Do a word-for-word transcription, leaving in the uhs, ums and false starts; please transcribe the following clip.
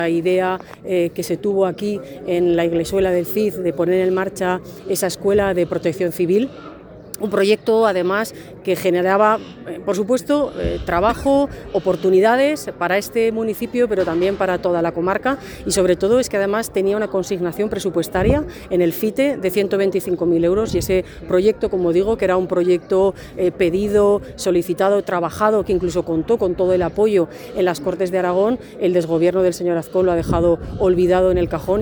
La idea eh, que se tuvo aquí en la Iglesuela del Cid de poner en marcha esa escuela de protección civil, un proyecto además que generaba, eh, por supuesto, eh, trabajo, oportunidades para este municipio, pero también para toda la comarca, y sobre todo es que además tenía una consignación presupuestaria en el FITE de ciento veinticinco mil euros, y ese proyecto, como digo, que era un proyecto eh, pedido, solicitado, trabajado, que incluso contó con todo el apoyo en las Cortes de Aragón, el desgobierno del señor Azcón lo ha dejado olvidado en el cajón.